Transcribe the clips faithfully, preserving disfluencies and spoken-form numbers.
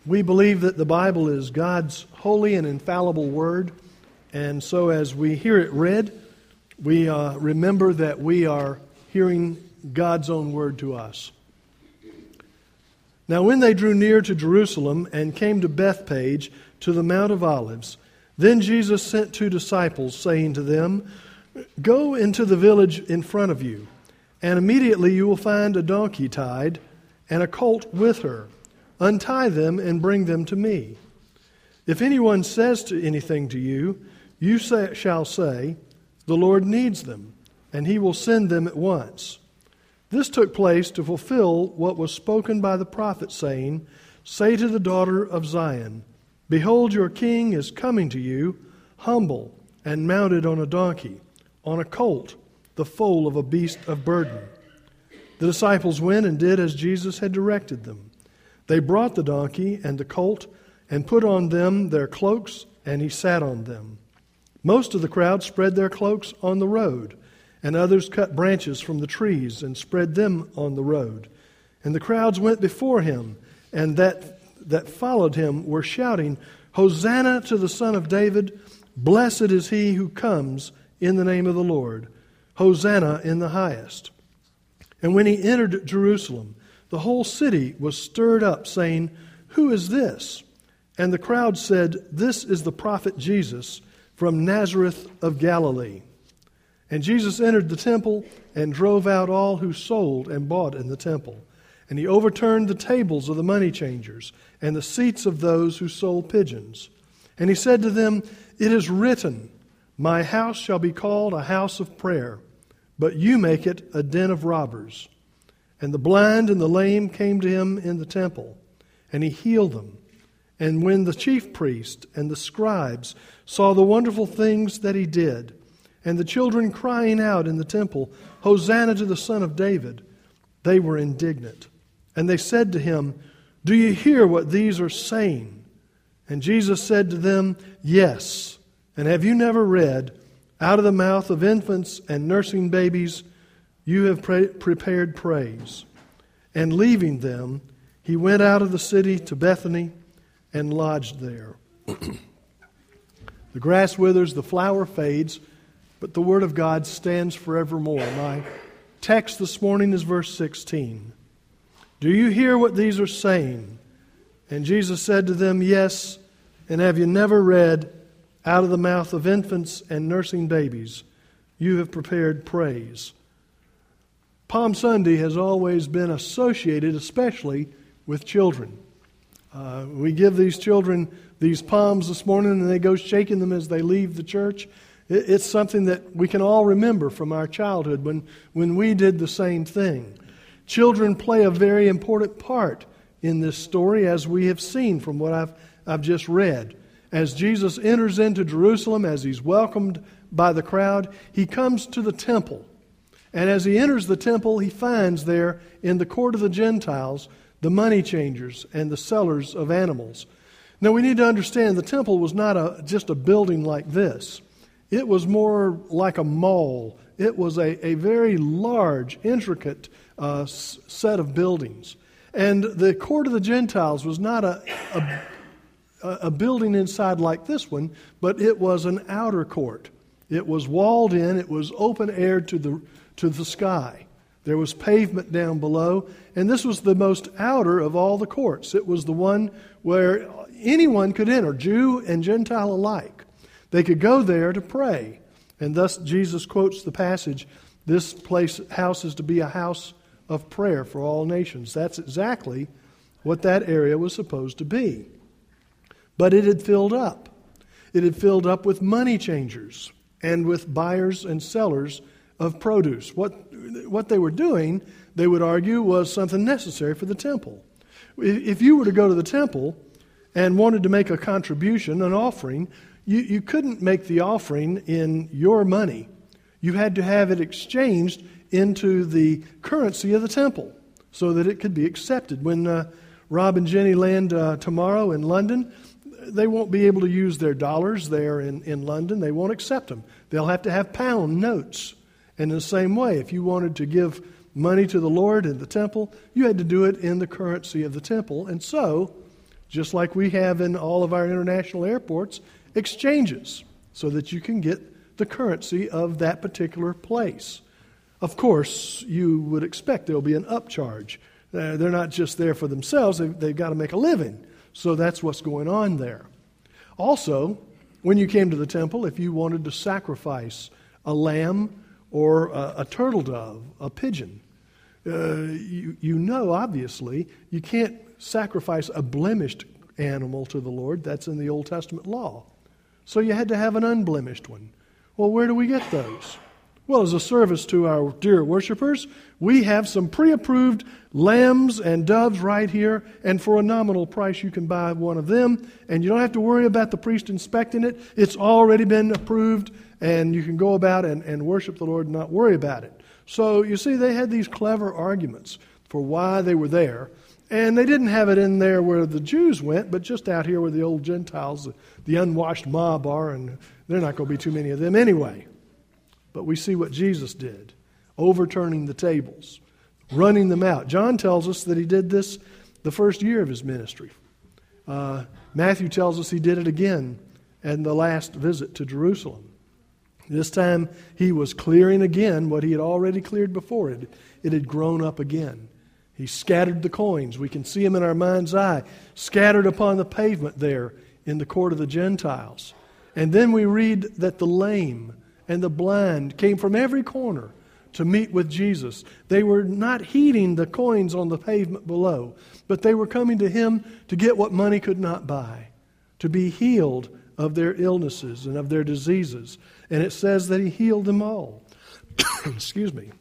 We believe that the Bible is God's holy and infallible word, and so as we hear it read, we uh, remember that we are hearing God's own word to us. Now when they drew near to Jerusalem and came to Bethphage, to the Mount of Olives, then Jesus sent two disciples, saying to them, "Go into the village in front of you, and immediately you will find a donkey tied, and a colt with her. Untie them and bring them to me. If anyone says to anything to you, you say, shall say, 'The Lord needs them,' and he will send them at once." This took place to fulfill what was spoken by the prophet, saying, "Say to the daughter of Zion, Behold, your king is coming to you, humble and mounted on a donkey, on a colt, the foal of a beast of burden." The disciples went and did as Jesus had directed them. They brought the donkey and the colt and put on them their cloaks, and he sat on them. Most of the crowd spread their cloaks on the road, and others cut branches from the trees and spread them on the road. And the crowds went before him, and that that followed him were shouting, "Hosanna to the Son of David! Blessed is he who comes in the name of the Lord! Hosanna in the highest!" And when he entered Jerusalem, the whole city was stirred up, saying, "Who is this?" And the crowd said, "This is the prophet Jesus from Nazareth of Galilee." And Jesus entered the temple and drove out all who sold and bought in the temple. And he overturned the tables of the money changers and the seats of those who sold pigeons. And he said to them, "It is written, 'My house shall be called a house of prayer,' but you make it a den of robbers." And the blind and the lame came to him in the temple, and he healed them. And when the chief priest and the scribes saw the wonderful things that he did, and the children crying out in the temple, "Hosanna to the Son of David," they were indignant. And they said to him, "Do you hear what these are saying?" And Jesus said to them, "Yes. And have you never read, 'Out of the mouth of infants and nursing babies you have pre- prepared praise'?" And leaving them, he went out of the city to Bethany and lodged there. The grass withers, the flower fades, but the word of God stands forevermore. My text this morning is verse sixteen. "Do you hear what these are saying?" And Jesus said to them, "Yes. And have you never read, 'Out of the mouth of infants and nursing babies you have prepared praise'?" Palm Sunday has always been associated, especially with children. Uh, we give these children these palms this morning, and they go shaking them as they leave the church. It, it's something that we can all remember from our childhood when, when we did the same thing. Children play a very important part in this story, as we have seen from what I've, I've just read. As Jesus enters into Jerusalem, as he's welcomed by the crowd, he comes to the temple. And as he enters the temple, he finds there in the court of the Gentiles the money changers and the sellers of animals. Now we need to understand the temple was not a, just a building like this. It was more like a mall. It was a, a very large, intricate uh, s- set of buildings. And the court of the Gentiles was not a, a, a building inside like this one, but it was an outer court. It was walled in. It was open air to the to the sky. There was pavement down below, and this was the most outer of all the courts. It was the one where anyone could enter, Jew and Gentile alike. They could go there to pray. And thus Jesus quotes the passage, "This place, house is to be a house of prayer for all nations." That's exactly what that area was supposed to be. But it had filled up. It had filled up with money changers and with buyers and sellers of produce. What, what they were doing, they would argue, was something necessary for the temple. If you were to go to the temple and wanted to make a contribution, an offering, you, you couldn't make the offering in your money. You had to have it exchanged into the currency of the temple so that it could be accepted. When uh, Rob and Jenny land uh, tomorrow in London, they won't be able to use their dollars there in, in London. They won't accept them. They'll have to have pound notes. And in the same way, if you wanted to give money to the Lord in the temple, you had to do it in the currency of the temple. And so, just like we have in all of our international airports, exchanges, so that you can get the currency of that particular place. Of course, you would expect there will be an upcharge. Uh, they're not just there for themselves, they've, they've got to make a living. So that's what's going on there. Also, when you came to the temple, if you wanted to sacrifice a lamb or a, a turtle dove, a pigeon, uh, you, you know, obviously, you can't sacrifice a blemished animal to the Lord. That's in the Old Testament law. So you had to have an unblemished one. Well, where do we get those? Well, as a service to our dear worshipers, we have some pre-approved lambs and doves right here, and for a nominal price you can buy one of them, and you don't have to worry about the priest inspecting it. It's already been approved, and you can go about and, and worship the Lord and not worry about it. So you see, they had these clever arguments for why they were there, and they didn't have it in there where the Jews went, but just out here where the old Gentiles, the unwashed mob are, and there are not going to be too many of them anyway. But we see what Jesus did, overturning the tables, running them out. John tells us that he did this the first year of his ministry. Uh, Matthew tells us he did it again in the last visit to Jerusalem. This time he was clearing again what he had already cleared before. It, it had grown up again. He scattered the coins. We can see them in our mind's eye, scattered upon the pavement there in the court of the Gentiles. And then we read that the lame and the blind came from every corner to meet with Jesus. They were not heeding the coins on the pavement below, but they were coming to him to get what money could not buy, to be healed of their illnesses and of their diseases. And it says that he healed them all. Excuse me.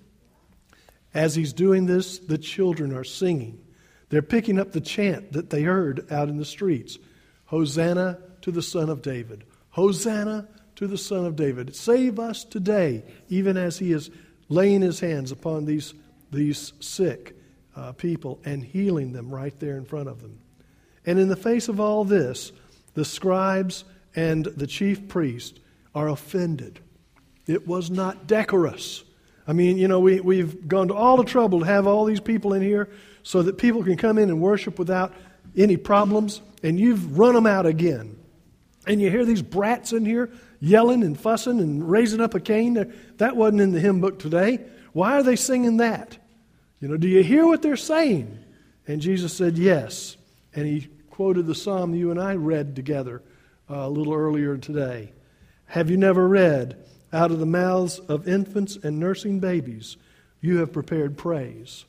As he's doing this, the children are singing. They're picking up the chant that they heard out in the streets. Hosanna to the Son of David. Hosanna to the Son of David. Save us today, even as he is laying his hands upon these, these sick uh, people and healing them right there in front of them. And in the face of all this, the scribes and the chief priest are offended. It was not decorous. I mean, you know, we, we've gone to all the trouble to have all these people in here so that people can come in and worship without any problems, and you've run them out again. And you hear these brats in here yelling and fussing and raising up a cane. That wasn't in the hymn book today. Why are they singing that? You know, do you hear what they're saying? And Jesus said, yes. And he quoted the psalm you and I read together uh, a little earlier today. Have you never read, out of the mouths of infants and nursing babies, you have prepared praise?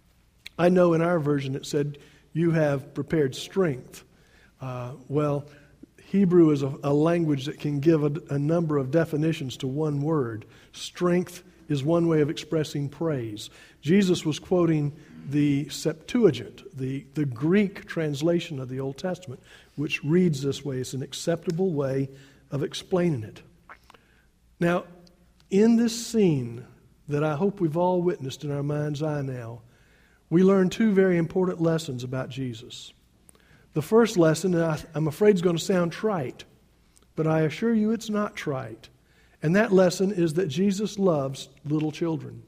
I know in our version it said, you have prepared strength. Uh, well, Hebrew is a, a language that can give a, a number of definitions to one word. Strength is one way of expressing praise. Jesus was quoting the Septuagint, the, the Greek translation of the Old Testament, which reads this way. It's an acceptable way of explaining it. Now, in this scene that I hope we've all witnessed in our mind's eye now, we learn two very important lessons about Jesus. The first lesson, and I, I'm afraid is going to sound trite, but I assure you it's not trite. And that lesson is that Jesus loves little children.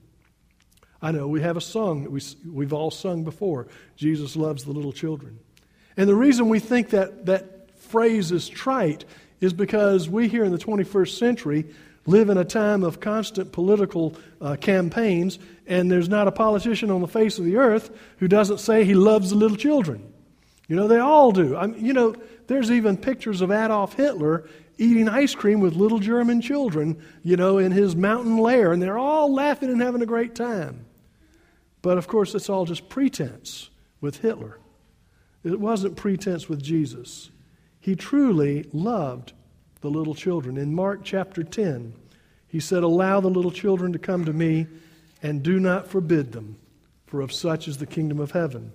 I know we have a song that we, we've all sung before, Jesus loves the little children. And the reason we think that that phrase is trite is because we here in the twenty-first century live in a time of constant political uh, campaigns, and there's not a politician on the face of the earth who doesn't say he loves the little children. You know, they all do. I mean, you know, there's even pictures of Adolf Hitler eating ice cream with little German children, you know, in his mountain lair, and they're all laughing and having a great time. But, of course, it's all just pretense with Hitler. It wasn't pretense with Jesus. He truly loved the little children. In Mark chapter ten, he said, allow the little children to come to me, and do not forbid them, for of such is the kingdom of heaven.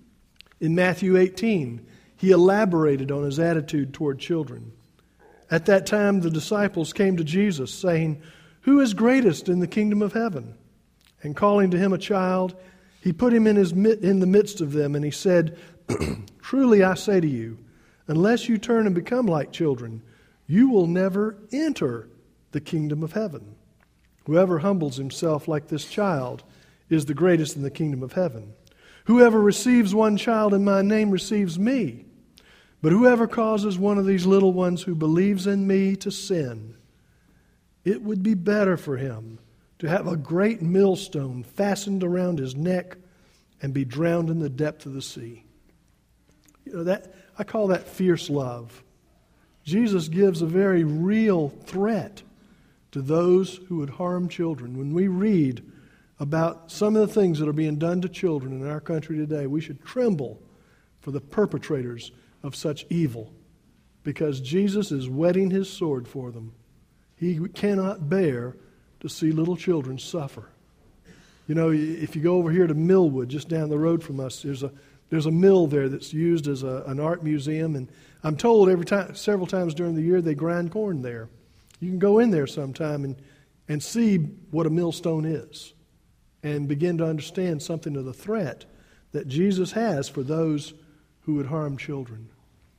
In Matthew eighteen, he elaborated on his attitude toward children. At that time, the disciples came to Jesus, saying, who is greatest in the kingdom of heaven? And calling to him a child, he put him in, his, in the midst of them, and he said, truly I say to you, unless you turn and become like children, you will never enter the kingdom of heaven. Whoever humbles himself like this child is the greatest in the kingdom of heaven. Whoever receives one child in my name receives me. But whoever causes one of these little ones who believes in me to sin, it would be better for him to have a great millstone fastened around his neck and be drowned in the depth of the sea. You know, that I call that fierce love. Jesus gives a very real threat to those who would harm children. When we read about some of the things that are being done to children in our country today, we should tremble for the perpetrators of such evil, because Jesus is whetting his sword for them. He cannot bear to see little children suffer. You know, if you go over here to Millwood, just down the road from us, there's a there's a mill there that's used as a, an art museum, and I'm told every time, several times during the year, they grind corn there. You can go in there sometime and and see what a millstone is, and begin to understand something of the threat that Jesus has for those who would harm children.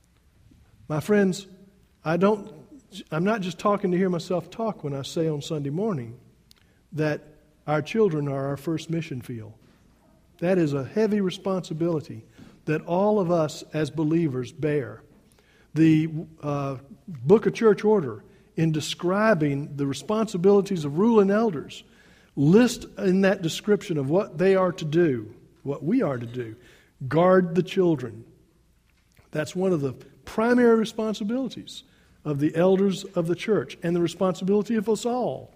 My friends, I don't. I'm not just talking to hear myself talk when I say on Sunday morning that our children are our first mission field. That is a heavy responsibility that all of us as believers bear. The uh, Book of Church Order, in describing the responsibilities of ruling elders, list in that description of what they are to do, what we are to do, guard the children. That's one of the primary responsibilities of the elders of the church, and the responsibility of us all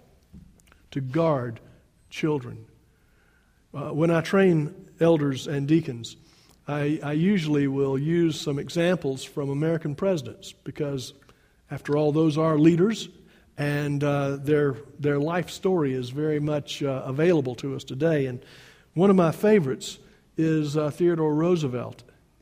to guard children. Uh, when I train elders and deacons, I, I usually will use some examples from American presidents, because after all, those are leaders, and uh, their their life story is very much uh, available to us today. And one of my favorites is uh, Theodore Roosevelt.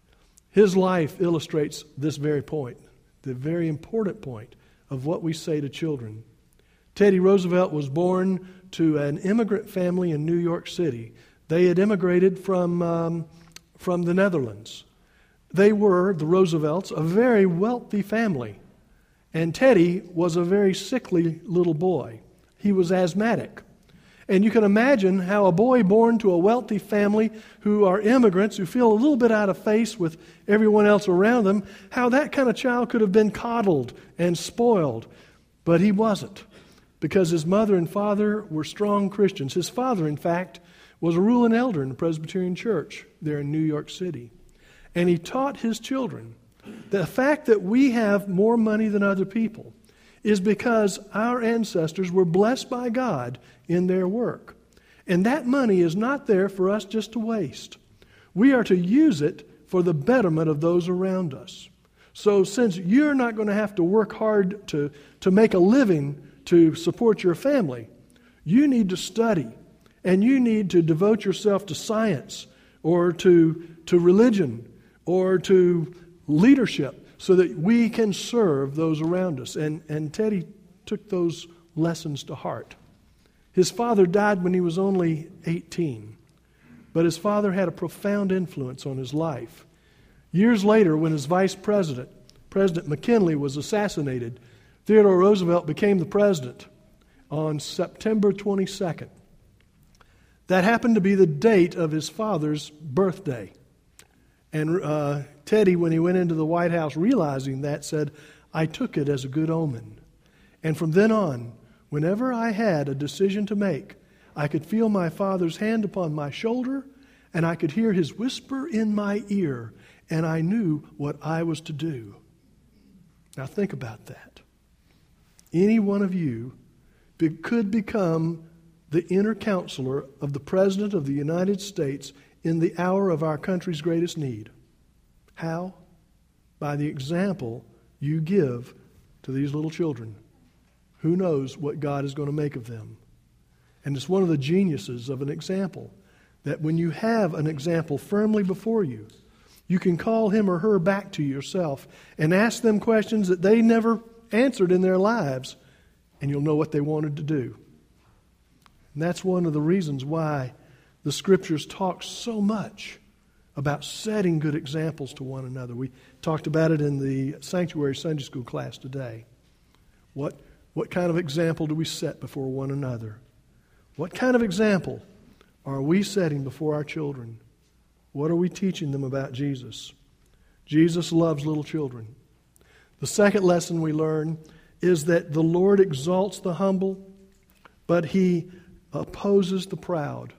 His life illustrates this very point, the very important point of what we say to children. Teddy Roosevelt was born to an immigrant family in New York City. They had immigrated from, um, from the Netherlands. They were, the Roosevelts, a very wealthy family. And Teddy was a very sickly little boy. He was asthmatic. And you can imagine how a boy born to a wealthy family who are immigrants, who feel a little bit out of face with everyone else around them, how that kind of child could have been coddled and spoiled. But he wasn't, because his mother and father were strong Christians. His father, in fact, was a ruling elder in the Presbyterian Church there in New York City. And he taught his children the fact that we have more money than other people is because our ancestors were blessed by God in their work. And that money is not there for us just to waste. We are to use it for the betterment of those around us. So since you're not going to have to work hard to, to make a living to support your family, you need to study, and you need to devote yourself to science or to, to religion or to leadership, so that we can serve those around us. And, and Teddy took those lessons to heart. His father died when he was only eighteen, but his father had a profound influence on his life. Years later, when his vice president, President McKinley, was assassinated, Theodore Roosevelt became the president on September twenty-second. That happened to be the date of his father's birthday. And uh, Teddy, when he went into the White House realizing that, said, I took it as a good omen. And from then on, whenever I had a decision to make, I could feel my father's hand upon my shoulder, and I could hear his whisper in my ear, and I knew what I was to do. Now think about that. Any one of you be- could become the inner counselor of the President of the United States in the hour of our country's greatest need. How? By the example you give to these little children. Who knows what God is going to make of them? And it's one of the geniuses of an example, that when you have an example firmly before you, you can call him or her back to yourself and ask them questions that they never answered in their lives, and you'll know what they wanted to do. And that's one of the reasons why the Scriptures talk so much about setting good examples to one another. We talked about it in the Sanctuary Sunday School class today. What, what kind of example do we set before one another? What kind of example are we setting before our children? What are we teaching them about Jesus? Jesus loves little children. The second lesson we learn is that the Lord exalts the humble, but He opposes the proud.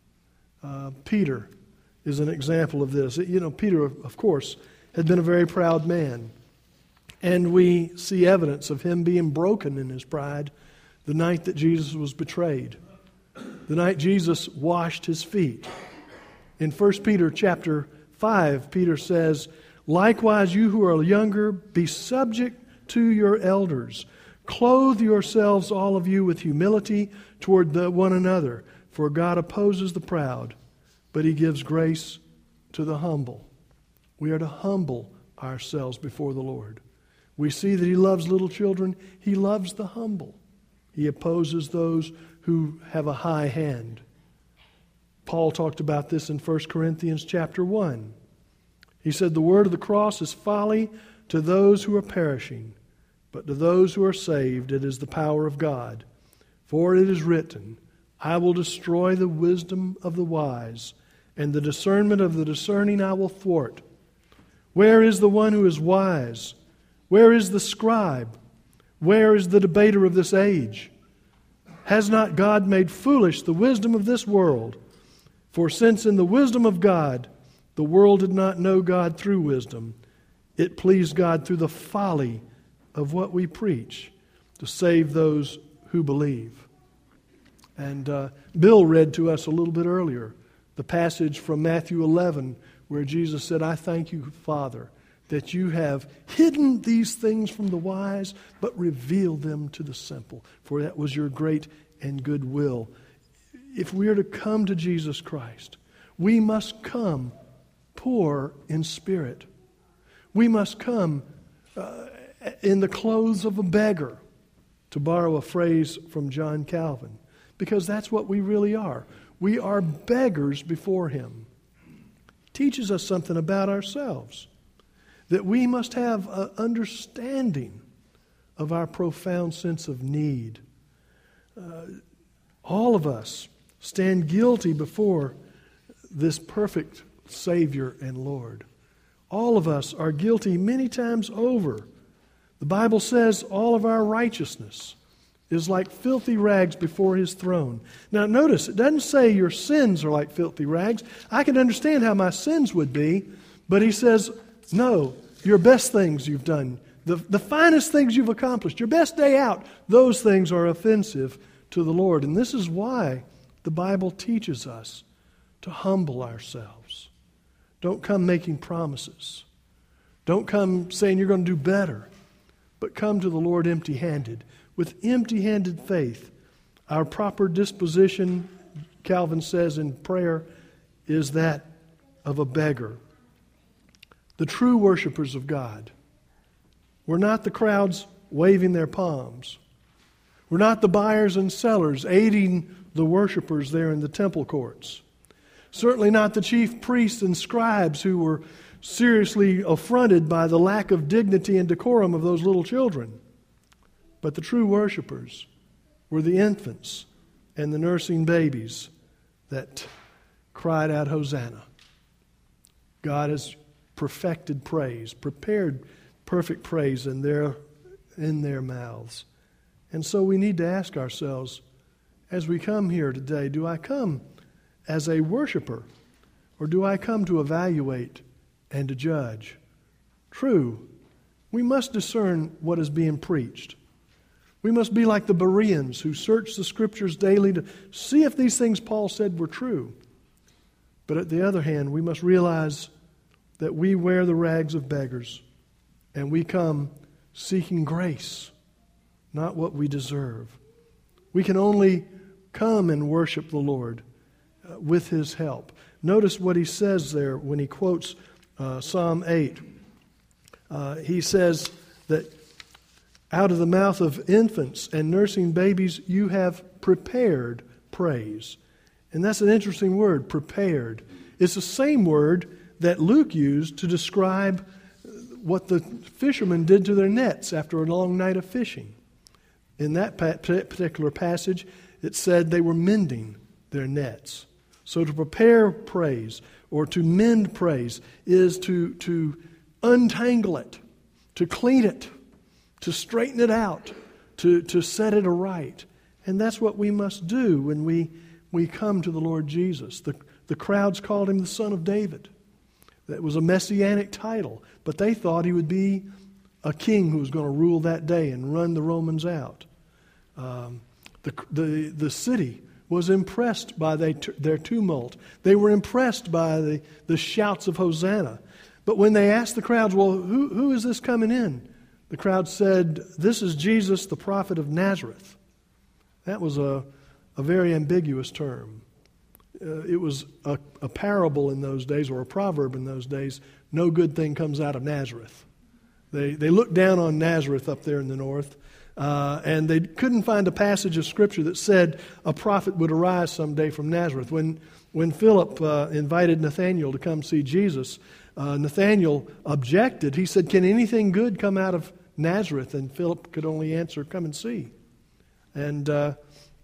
Uh, Peter is an example of this. You know, Peter, of course, had been a very proud man. And we see evidence of him being broken in his pride the night that Jesus was betrayed. The night Jesus washed his feet. In First Peter chapter five, Peter says, "Likewise, you who are younger, be subject to your elders. Clothe yourselves, all of you, with humility toward the one another. For God opposes the proud, but He gives grace to the humble." We are to humble ourselves before the Lord. We see that He loves little children. He loves the humble. He opposes those who have a high hand. Paul talked about this in First Corinthians chapter one. He said, "The word of the cross is folly to those who are perishing, but to those who are saved it is the power of God. For it is written, I will destroy the wisdom of the wise, and the discernment of the discerning I will thwart. Where is the one who is wise? Where is the scribe? Where is the debater of this age? Has not God made foolish the wisdom of this world? For since in the wisdom of God the world did not know God through wisdom, it pleased God through the folly of what we preach to save those who believe." And uh, Bill read to us a little bit earlier the passage from Matthew eleven where Jesus said, "I thank you, Father, that you have hidden these things from the wise, but revealed them to the simple. For that was your great and good will." If we are to come to Jesus Christ, we must come poor in spirit. We must come uh, in the clothes of a beggar, to borrow a phrase from John Calvin, because that's what we really are. We are beggars before Him. It teaches us something about ourselves, that we must have an understanding of our profound sense of need. Uh, all of us stand guilty before this perfect Savior and Lord. All of us are guilty many times over. The Bible says all of our righteousness is like filthy rags before His throne. Now notice, it doesn't say your sins are like filthy rags. I can understand how my sins would be, but He says, no, your best things you've done, the, the finest things you've accomplished, your best day out, those things are offensive to the Lord. And this is why the Bible teaches us to humble ourselves. Don't come making promises. Don't come saying you're going to do better, but come to the Lord empty-handed. With empty-handed faith, our proper disposition, Calvin says in prayer, is that of a beggar. The true worshipers of God were not the crowds waving their palms. We're not the buyers and sellers aiding the worshipers there in the temple courts. Certainly not the chief priests and scribes who were seriously affronted by the lack of dignity and decorum of those little children. But the true worshipers were the infants and the nursing babies that cried out, Hosanna. God has perfected praise, prepared perfect praise in their, in their mouths. And so we need to ask ourselves, as we come here today, do I come as a worshiper, or do I come to evaluate and to judge? True, we must discern what is being preached. We must be like the Bereans who search the Scriptures daily to see if these things Paul said were true. But at the other hand, we must realize that we wear the rags of beggars, and we come seeking grace, not what we deserve. We can only come and worship the Lord uh, with His help. Notice what he says there when he quotes uh, Psalm eight. Uh, he says that out of the mouth of infants and nursing babies you have prepared praise. And that's an interesting word, prepared. It's the same word that Luke used to describe what the fishermen did to their nets after a long night of fishing. In that particular passage, it said they were mending their nets. So to prepare praise or to mend praise is to, to untangle it, to clean it, to straighten it out, to, to set it aright. And that's what we must do when we, we come to the Lord Jesus. The, the crowds called him the Son of David. That was a messianic title, but they thought he would be a king who was going to rule that day and run the Romans out. Um, the, the, the city was impressed by they, their tumult. They were impressed by the, the shouts of Hosanna. But when they asked the crowds, well, who, who is this coming in? The crowd said, this is Jesus, the prophet of Nazareth. That was a, a very ambiguous term. Uh, it was a, a parable in those days, or a proverb in those days. No good thing comes out of Nazareth. They, they looked down on Nazareth up there in the north, uh, and they couldn't find a passage of Scripture that said a prophet would arise someday from Nazareth. When, when Philip uh, invited Nathanael to come see Jesus, uh, Nathanael objected. He said, can anything good come out of Nazareth? And Philip could only answer, come and see. And uh,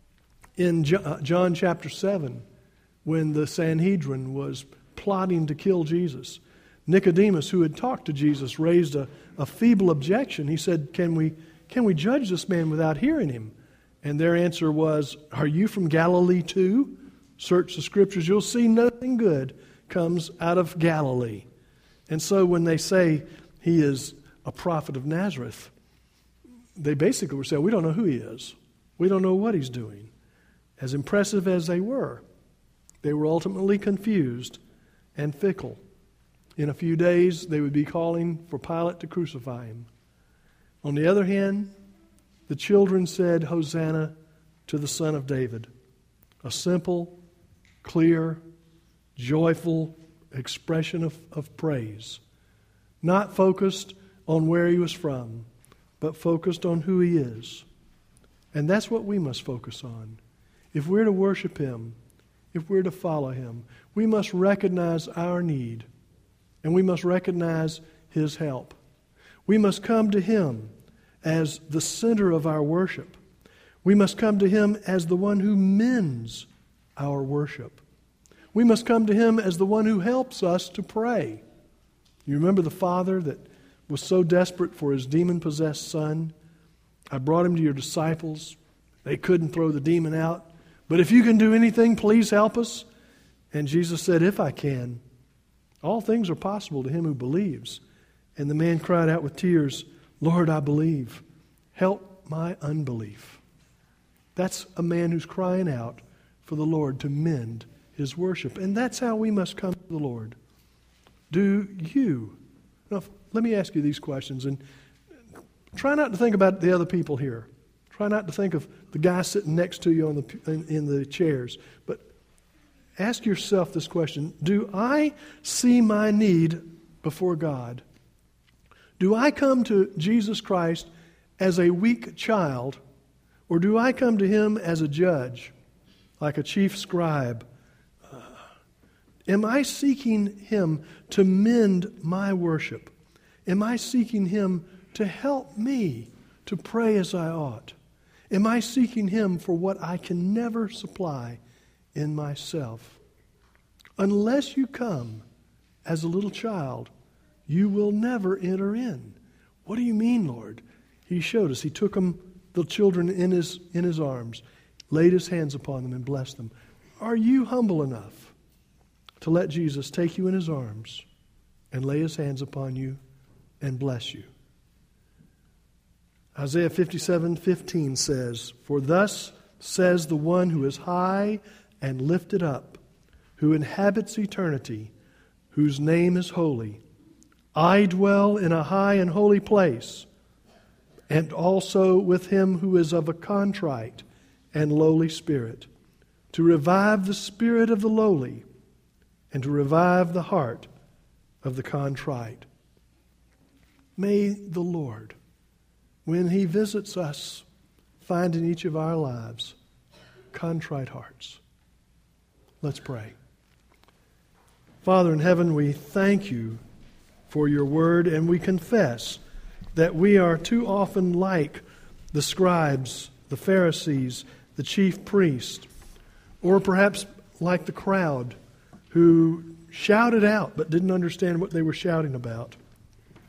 in John chapter seven, when the Sanhedrin was plotting to kill Jesus, Nicodemus, who had talked to Jesus, raised a, a feeble objection. He said, can we, can we judge this man without hearing him? And their answer was, are you from Galilee too? Search the Scriptures. You'll see nothing good comes out of Galilee. And so when they say he is a prophet of Nazareth, they basically were saying, we don't know who he is. We don't know what he's doing. As impressive as they were, they were ultimately confused and fickle. In a few days, they would be calling for Pilate to crucify him. On the other hand, the children said, Hosanna to the Son of David. A simple, clear, joyful expression of, of praise. Not focused on where he was from, but focused on who he is. And that's what we must focus on. If we're to worship him, if we're to follow him, we must recognize our need, and we must recognize his help. We must come to him as the center of our worship. We must come to him as the one who mends our worship. We must come to him as the one who helps us to pray. You remember the father that was so desperate for his demon-possessed son? I brought him to your disciples. They couldn't throw the demon out. But if you can do anything, please help us. And Jesus said, if I can. All things are possible to him who believes. And the man cried out with tears, Lord, I believe. Help my unbelief. That's a man who's crying out for the Lord to mend his worship. And that's how we must come to the Lord. Do you? Now, let me ask you these questions. And try not to think about the other people here. Try not to think of the guy sitting next to you on the in, in the chairs. But ask yourself this question. Do I see my need before God? Do I come to Jesus Christ as a weak child, or do I come to him as a judge, like a chief scribe? Uh, am I seeking him to mend my worship? Am I seeking him to help me to pray as I ought? Am I seeking him for what I can never supply in myself? Unless you come as a little child, you will never enter in. What do you mean, Lord? He showed us. He took them, the children in his, in his arms, laid his hands upon them and blessed them. Are you humble enough to let Jesus take you in his arms and lay his hands upon you and bless you? Isaiah fifty-seven fifteen says, For thus says the one who is high and lifted up, who inhabits eternity, whose name is holy. I dwell in a high and holy place, and also with him who is of a contrite and lowly spirit, to revive the spirit of the lowly, and to revive the heart of the contrite. May the Lord, when he visits us, find in each of our lives contrite hearts. Let's pray. Father in heaven, we thank you for your word, and we confess that we are too often like the scribes, the Pharisees, the chief priest, or perhaps like the crowd who shouted out but didn't understand what they were shouting about.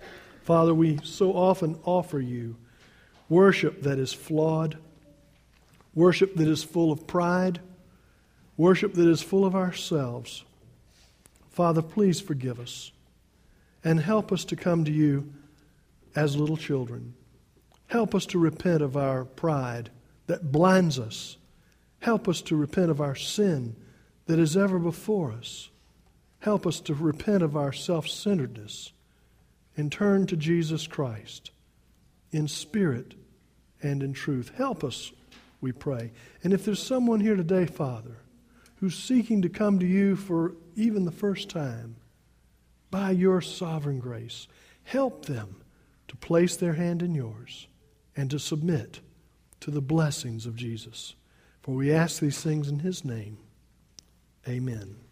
Father, we so often offer you worship that is flawed, worship that is full of pride, worship that is full of ourselves. Father, please forgive us and help us to come to you as little children. Help us to repent of our pride that blinds us. Help us to repent of our sin that is ever before us. Help us to repent of our self-centeredness and turn to Jesus Christ in spirit and in truth. Help us, we pray. And if there's someone here today, Father, who's seeking to come to you for even the first time, by your sovereign grace, help them to place their hand in yours and to submit to the blessings of Jesus. For we ask these things in his name. Amen.